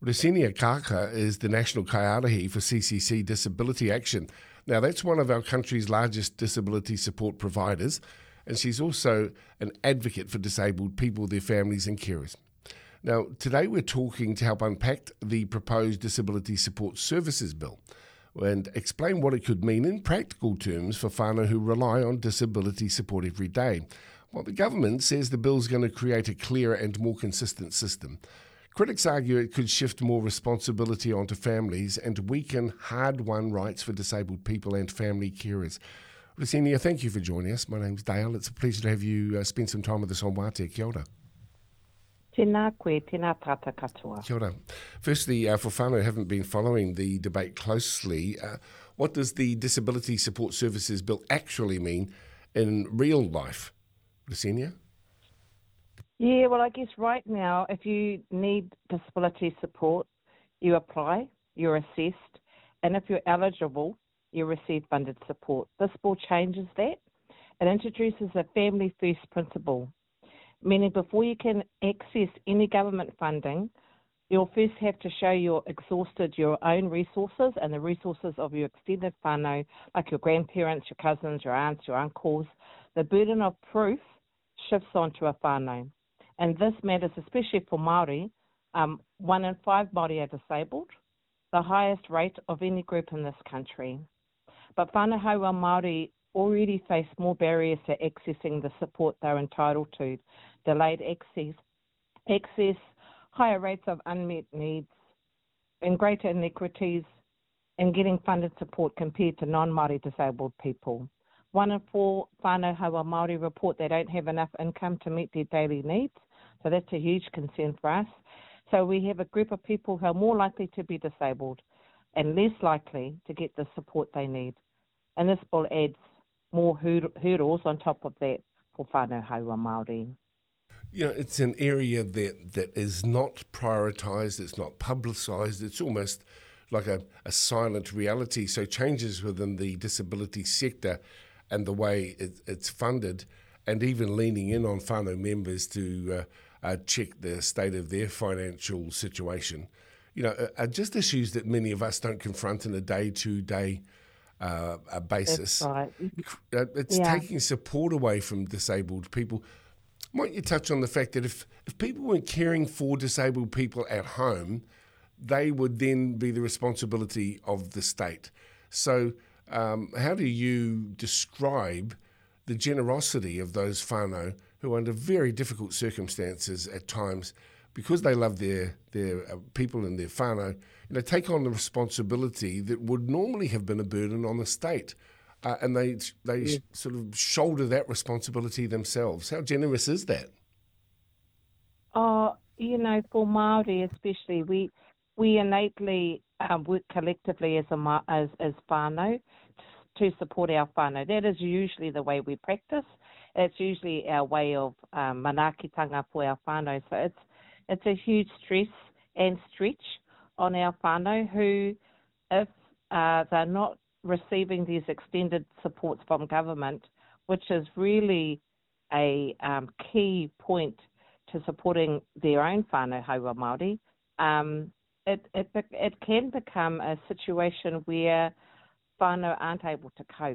Resenia Kaka is the national kaiarahi for CCC Disability Action. Now, that's one of our country's largest disability support providers, and she's also an advocate for disabled people, their families and carers. Now, today we're talking to help unpack the proposed Disability Support Services Bill and explain what it could mean in practical terms for whānau who rely on disability support every day. Well, the government says the bill's going to create a clearer and more consistent system. Critics argue it could shift more responsibility onto families and weaken hard-won rights for disabled people and family carers. Resenia, thank you for joining us. My name's Dale. It's a pleasure to have you spend some time with us on Wātea. Kia ora. Tēnā koe, tēnā tāta katoa. Kia ora. Firstly, for whānau who haven't been following the debate closely, what does the Disability Support Services Bill actually mean in real life? Resenia? Yeah, well, I guess right now, if you need disability support, you apply, you're assessed, and if you're eligible, you receive funded support. This bill changes that. It introduces a family first principle, meaning before you can access any government funding, you'll first have to show you've exhausted your own resources and the resources of your extended whānau, like your grandparents, your cousins, your aunts, your uncles. The burden of proof shifts onto a whānau. And this matters especially for Māori. 1 in 5 Māori are disabled, the highest rate of any group in this country. But whānau haua Māori already face more barriers to accessing the support they're entitled to. Delayed access, higher rates of unmet needs, and greater inequities in getting funded support compared to non-Māori disabled people. 1 in 4 whānau haua Māori report they don't have enough income to meet their daily needs, so that's a huge concern for us. So we have a group of people who are more likely to be disabled and less likely to get the support they need. And this bill adds more hurdles on top of that for whānau haua Māori. You know, it's an area that is not prioritised, it's not publicised, it's almost like a silent reality. So changes within the disability sector and the way it's funded, and even leaning in on whānau members to check the state of their financial situation, you know, are just issues that many of us don't confront on a day-to-day basis. That's right. It's taking support away from disabled people. Might you touch on the fact that if people weren't caring for disabled people at home, they would then be the responsibility of the state. So how do you describe the generosity of those whānau who, under very difficult circumstances at times, because they love their people and their whānau, you know, take on the responsibility that would normally have been a burden on the state, and they sort of shoulder that responsibility themselves. How generous is that? You know, for Māori especially, we innately work collectively as whānau to support our whānau. That is usually the way we practice. It's usually our way of manaakitanga for our whānau. So it's a huge stress and stretch on our whānau who, if they're not receiving these extended supports from government, which is really a key point to supporting their own whānau haua Māori, it can become a situation where whānau aren't able to cope.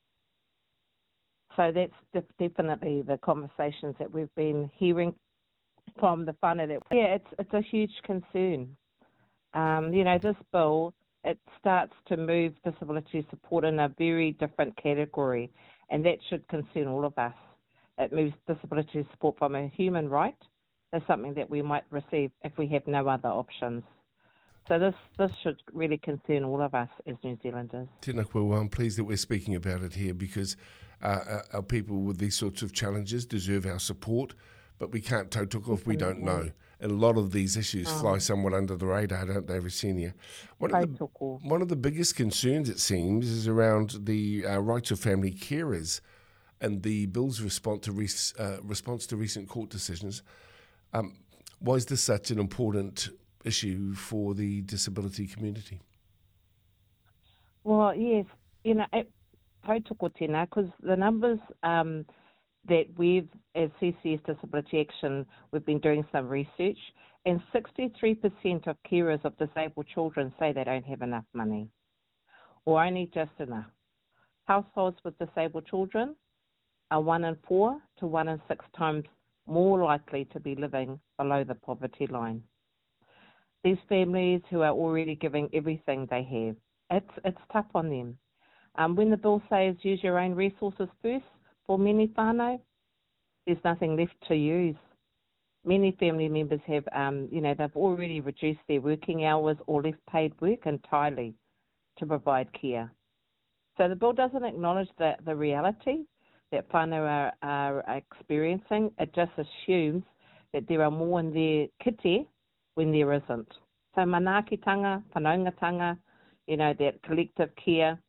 So that's definitely the conversations that we've been hearing from the whānau. It's a huge concern. You know, this bill, it starts to move disability support in a very different category, and that should concern all of us. It moves disability support from a human right as something that we might receive if we have no other options. So this should really concern all of us as New Zealanders. Tēnā koe, well, I'm pleased that we're speaking about it here because our people with these sorts of challenges deserve our support, but we can't tautoko if we don't know. And a lot of these issues fly somewhat under the radar, don't they, Resenia? One of the biggest concerns, it seems, is around the rights of family carers and the bill's response to recent court decisions. Why is this such an important issue for the disability community? Well, yes, you know, tautoko tēnā, because the numbers that we've, as CCS Disability Action, we've been doing some research, And 63% of carers of disabled children say they don't have enough money, or only just enough. Households with disabled children are 1 in 4 to 1 in 6 times more likely to be living below the poverty line. These families who are already giving everything they have, it's tough on them. When the bill says use your own resources first, for many whānau, there's nothing left to use. Many family members have, they've already reduced their working hours or left paid work entirely to provide care. So the bill doesn't acknowledge the reality that whānau are experiencing. It just assumes that there are more in their kite when there isn't. So manaakitanga, whanaungatanga, that collective care,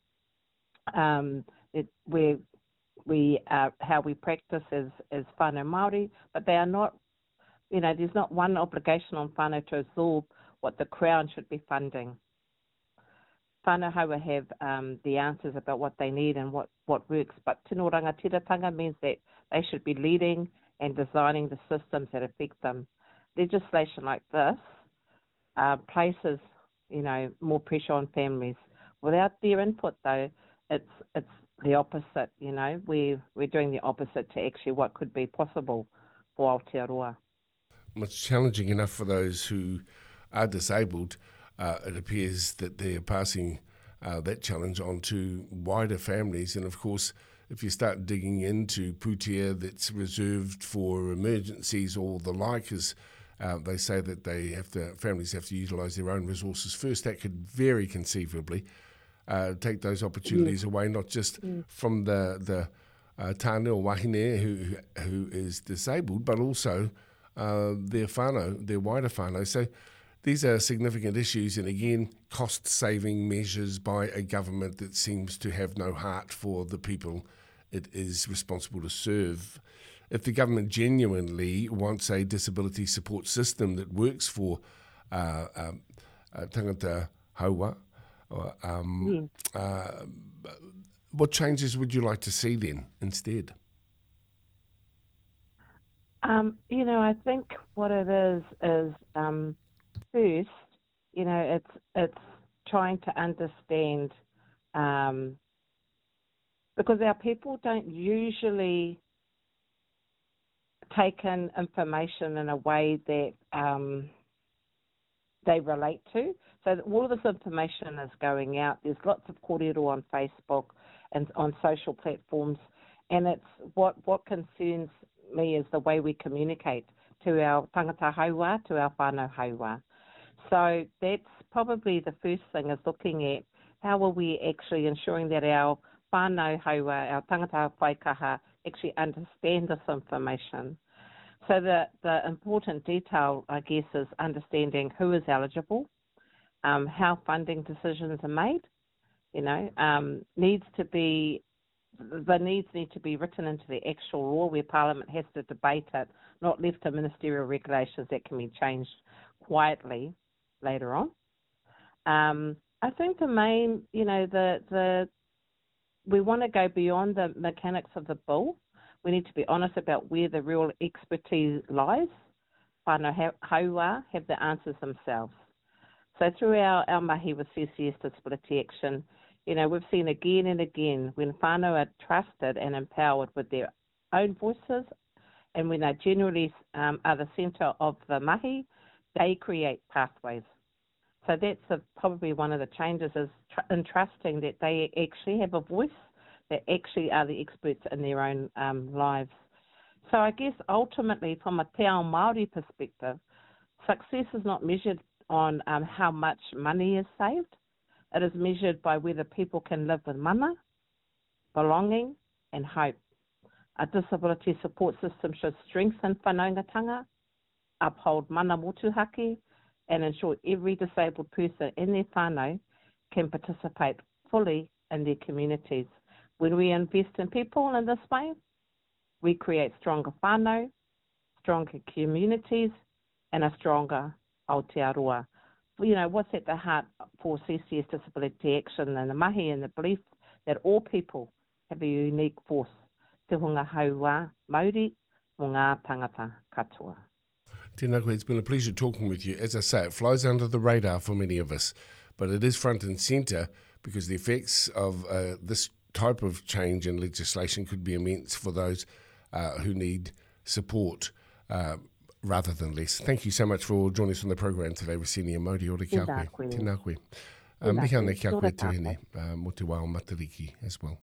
how we practice as whānau Māori, but they are not, there's not one obligation on whānau to absorb what the Crown should be funding. Whānau Haua have the answers about what they need and what works, but tino rangatiratanga means that they should be leading and designing the systems that affect them. Legislation like this places, more pressure on families. Without their input, though, it's the opposite. We're doing the opposite to actually what could be possible for Aotearoa. It's challenging enough for those who are disabled. It appears that they're passing that challenge on to wider families. And of course, if you start digging into pūtea that's reserved for emergencies or the like, as they say that families have to utilise their own resources first, that could very conceivably take those opportunities away, not just from the tāne or wahine who is disabled, but also their whānau, their wider whānau. So these are significant issues, and again, cost-saving measures by a government that seems to have no heart for the people it is responsible to serve. If the government genuinely wants a disability support system that works for tangata haua, what changes would you like to see then instead? I think what it is first, it's trying to understand, because our people don't usually take in information in a way that they relate to. So all of this information is going out. There's lots of kōrero on Facebook and on social platforms, and it's what concerns me is the way we communicate to our tangata haua, to our whānau haua. So that's probably the first thing, is looking at how are we actually ensuring that our whānau haua, our tangata whaikaha, actually understand this information. So the important detail, I guess, is understanding who is eligible, how funding decisions are made. The needs need to be written into the actual law, where Parliament has to debate it, not left to ministerial regulations that can be changed quietly later on. I think the main, we want to go beyond the mechanics of the bill. We need to be honest about where the real expertise lies. Whānau haua have the answers themselves. So through our mahi with CCS Disability Action, we've seen again and again when whānau are trusted and empowered with their own voices, and when they generally are the centre of the mahi, they create pathways. So that's probably one of the changes, is in trusting that they actually have a voice, that actually are the experts in their own lives. So I guess ultimately, from a te ao Māori perspective, success is not measured on how much money is saved. It is measured by whether people can live with mana, belonging, and hope. A disability support system should strengthen whanaungatanga, uphold mana motuhake, and ensure every disabled person in their whānau can participate fully in their communities. When we invest in people in this way, we create stronger whānau, stronger communities, and a stronger Aotearoa. What's at the heart for CCS Disability Action and the mahi, and the belief that all people have a unique force, te hunga haua Māori mo ngā tangata katoa. Tēnā koe, it's been a pleasure talking with you. As I say, it flies under the radar for many of us, but it is front and centre because the effects of this type of change in legislation could be immense for those who need support rather than less. Thank you so much for joining us on the program today, Rosinia Mauri. Ora kia koe. Tēnā koe. Miha nei kia koe tuhine mo te wao matariki as well.